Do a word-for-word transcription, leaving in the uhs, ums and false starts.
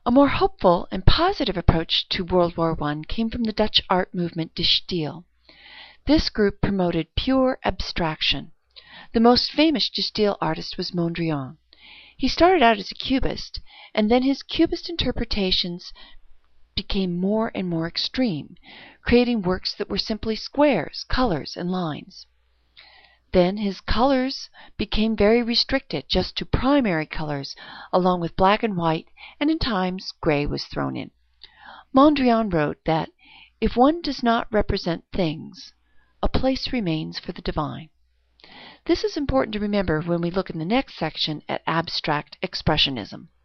A more hopeful and positive approach to World War One came from the Dutch art movement De Stijl. This group promoted pure abstraction. The most famous De Stijl artist was Mondrian. He started out as a cubist, and then his cubist interpretations became more and more extreme, creating works that were simply squares, colors, and lines. Then his colors became very restricted, just to primary colors, along with black and white, and in times gray was thrown in. Mondrian wrote that if one does not represent things, a place remains for the divine. This is important to remember when we look in the next section at abstract expressionism.